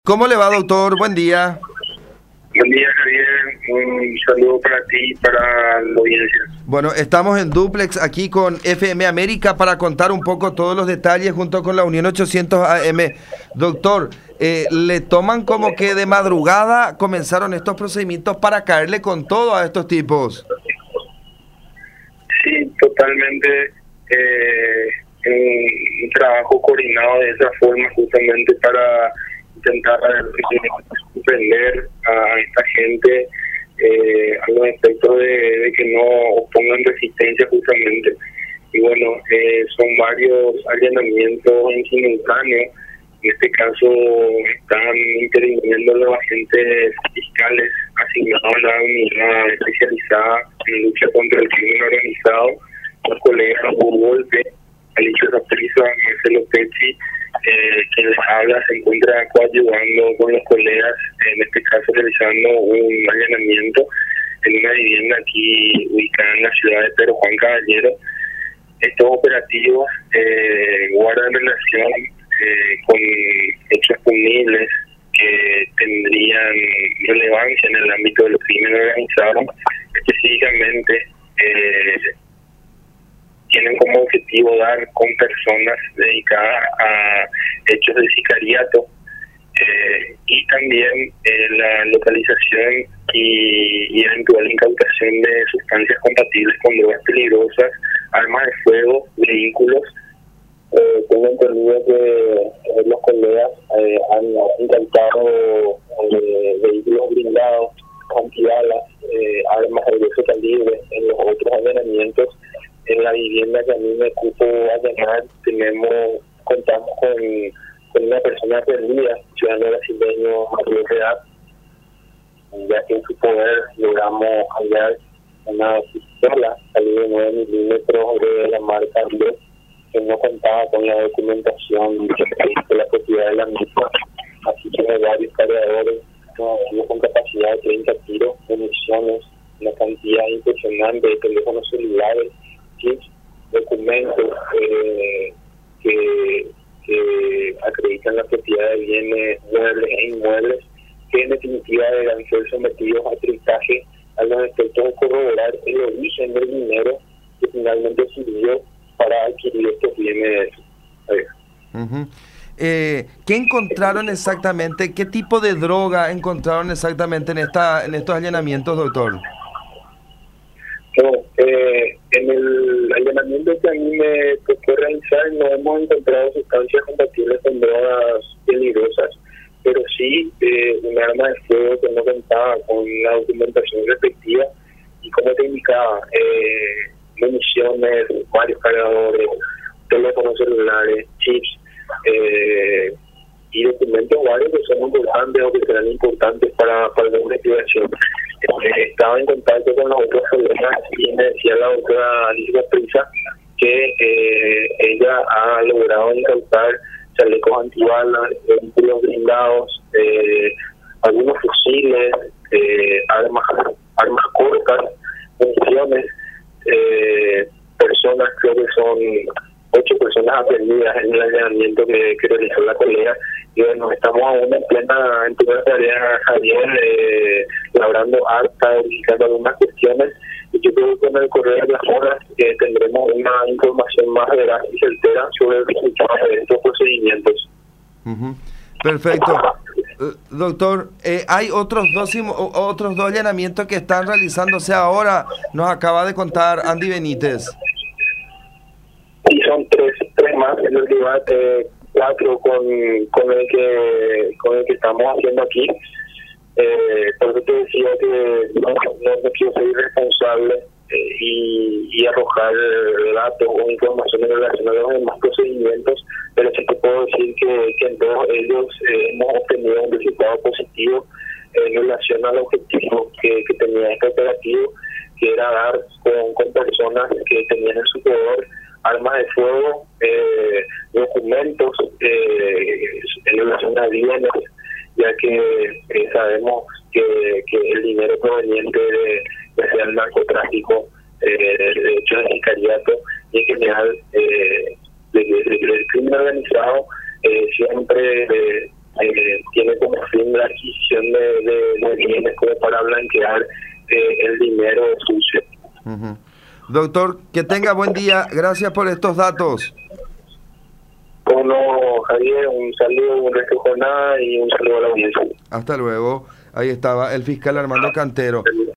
¿Cómo le va, doctor? Buen día. Buen día, Javier. Un saludo para ti y para la audiencia. Bueno, estamos en Duplex aquí con FM América para contar un poco todos los detalles junto con la Unión 800 AM. Doctor, ¿le toman como que de madrugada comenzaron estos procedimientos para caerle con todo a estos tipos? Sí, totalmente. Un trabajo coordinado de esa forma justamente para intentar comprender a esta gente a los efectos de que no opongan resistencia justamente. Y bueno, son varios allanamientos en simultáneo. En este caso están interviniendo los agentes fiscales asignados a la unidad especializada en lucha contra el crimen organizado, los colegas Hugo Golpe, Alicia Saprissa, Marcelo Pecci, quien les habla, se encuentra coadyuvando con los colegas, en este caso realizando un allanamiento en una vivienda aquí ubicada en la ciudad de Pedro Juan Caballero. Estos operativos guardan relación con hechos punibles que tendrían relevancia en el ámbito del crimen organizado. Específicamente tienen como objetivo dar con personas dedicadas a hechos de sicariato y también la localización y eventual incautación de sustancias compatibles con drogas peligrosas, armas de fuego, vehículos. Tengo entendido que los colegas han incautado vehículos blindados, antibalas, armas de grueso calibre. En los otros allanamientos, en la vivienda que a mí me ocupo allanar, contamos con una persona perdida, ciudadano brasileño mayor de edad, ya que en su poder logramos hallar una pistola calibre 9 milímetros de la marca Río, que no contaba con la documentación de la propiedad de la misma, así que hay varios cargadores con capacidad de 30 tiros, municiones, una cantidad impresionante de teléfonos celulares, chips, documentos que acreditan la propiedad de bienes muebles e inmuebles, que en definitiva deberán ser sometidos a peritaje a los efectos de corroborar el origen del dinero que finalmente sirvió para adquirir estos bienes. ¿Qué encontraron exactamente? ¿Qué tipo de droga encontraron exactamente en estos allanamientos, doctor? No, en el allanamiento que a mí me tocó realizar no hemos encontrado sustancias compatibles con drogas peligrosas, pero sí un arma de fuego que no contaba con la documentación respectiva y, como te indicaba, municiones, varios cargadores, teléfonos celulares, chips y documentos varios que son importantes o que serán importantes para la investigación. Estaba en contacto con los otros colegas y me decía la doctora Alicia Saprissa que ella ha logrado incautar chalecos antibalas, vehículos blindados, algunos fusiles, armas cortas, municiones, personas, creo que son 8 personas aprendidas en el allanamiento que realizó la colega. Y bueno, estamos aún en plena tarea, Javier, labrando acta, verificando algunas cuestiones, y yo creo que con el correr de las horas tendremos una información más veraz y certera sobre el resultado de estos procedimientos. Perfecto. Doctor, hay otros dos allanamientos que están realizándose ahora, nos acaba de contar Andy Benítez. Y son tres más, en realidad 4 con el que estamos haciendo aquí. Por eso te decía que no quiero ser irresponsable y arrojar datos o información en relación a los demás procedimientos, pero sí te puedo decir que en todos ellos hemos obtenido un resultado positivo en relación al objetivo que tenía este operativo, que era dar con personas que tenían en su poder armas de fuego, documentos en relación a bienes, ya que sabemos que el dinero proveniente del narcotráfico, de hechos de sicariato y en general del crimen organizado siempre tiene como fin la adquisición de bienes como para blanquear el dinero sucio. Ujú. Doctor, que tenga buen día. Gracias por estos datos. Bueno, Javier, un saludo, un resto de jornada y un saludo a la audiencia. Hasta luego. Ahí estaba el fiscal Armando Cantero.